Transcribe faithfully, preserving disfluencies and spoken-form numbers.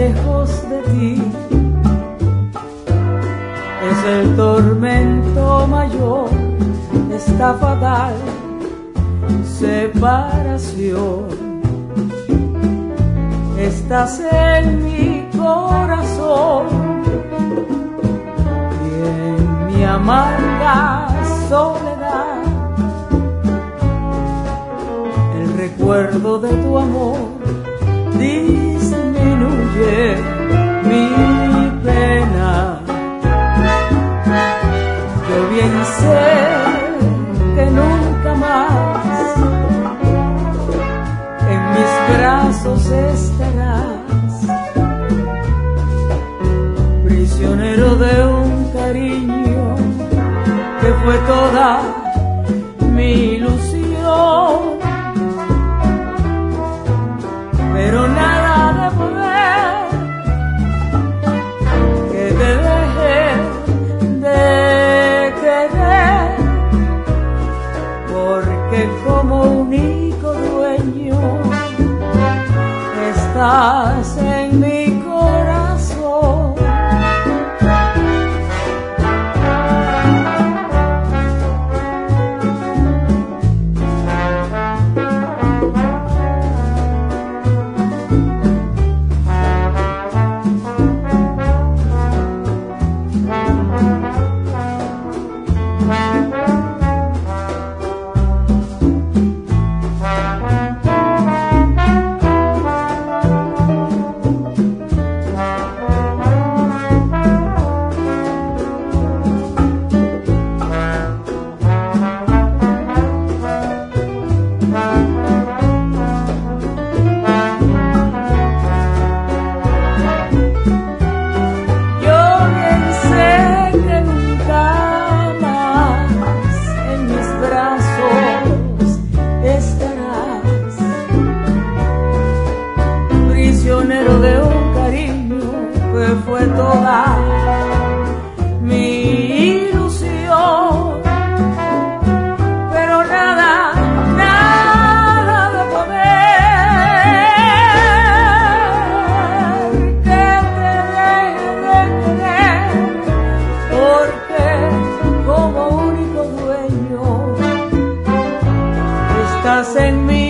lejos de ti es el tormento mayor, esta fatal separación. Estás en mi corazón y en mi amarga soledad el recuerdo de tu amor disminuye mi pena. Yo bien sé que nunca más en mis brazos estarás, prisionero de un cariño que fue toda mi ilusión. Pero nada de poder que te deje de querer, porque como único dueño estás en mi corazón. Prisionero de un cariño que fue toda mi ilusión. Pero nada, nada de poder que te deje de querer, porque como único dueño estás en mí.